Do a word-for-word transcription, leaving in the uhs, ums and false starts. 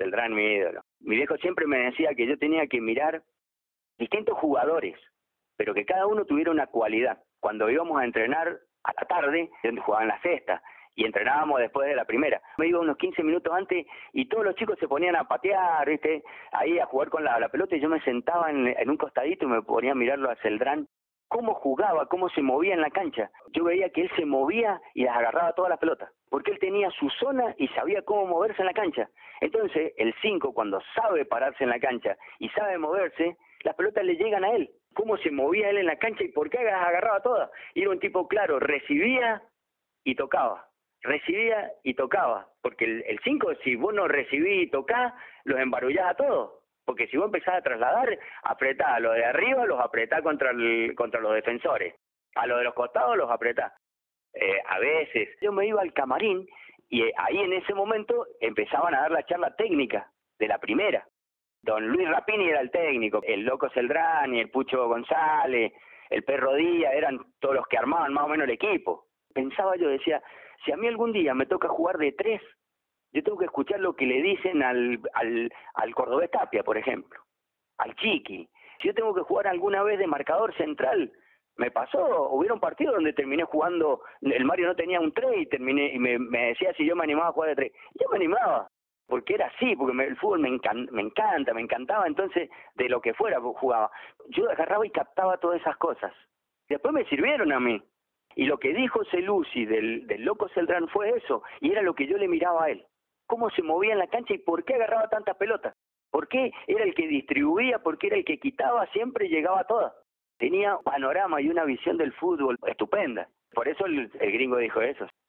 Celdrán, mi ídolo. Mi viejo siempre me decía que yo tenía que mirar distintos jugadores, pero que cada uno tuviera una cualidad. Cuando íbamos a entrenar a la tarde, donde jugaban la sexta, y entrenábamos después de la primera. Me iba unos quince minutos antes y todos los chicos se ponían a patear, ¿viste? Ahí a jugar con la, la pelota, y yo me sentaba en, en un costadito y me ponía a mirarlo a Celdrán, cómo jugaba, cómo se movía en la cancha. Yo veía que él se movía y las agarraba todas las pelotas, porque él tenía su zona y sabía cómo moverse en la cancha. Entonces, el cinco, cuando sabe pararse en la cancha y sabe moverse, las pelotas le llegan a él. Cómo se movía él en la cancha y por qué las agarraba todas. Y era un tipo claro, recibía y tocaba. Recibía y tocaba, porque el cinco, si vos no recibís y tocás, los embarullás a todos, porque si vos empezás a trasladar, apretás a los de arriba, los apretás contra el, contra los defensores, a los de los costados los apretás. Eh, a veces yo me iba al camarín y ahí en ese momento empezaban a dar la charla técnica de la primera. Don Luis Rapini era el técnico, el Loco Celdrán y el Pucho González, el Perro Díaz, eran todos los que armaban más o menos el equipo. Pensaba yo, decía, si a mí algún día me toca jugar de tres, yo tengo que escuchar lo que le dicen al, al, al Cordobés Tapia, por ejemplo, al Chiqui. Si yo tengo que jugar alguna vez de marcador central, me pasó, hubieron partidos donde terminé jugando, el Mario no tenía un tres y, terminé, y me, me decía si yo me animaba a jugar de tres. Yo me animaba, porque era así, porque me, el fútbol me, encan, me encanta, me encantaba, entonces de lo que fuera jugaba. Yo agarraba y captaba todas esas cosas. Después me sirvieron a mí. Y lo que dijo Celuzzi del, del Loco Celdrán fue eso, y era lo que yo le miraba a él. Cómo se movía en la cancha y por qué agarraba tantas pelotas. ¿Por qué era el que distribuía? ¿Por qué era el que quitaba? Siempre llegaba a todas. Tenía un panorama y una visión del fútbol estupenda. Por eso el, el gringo dijo eso.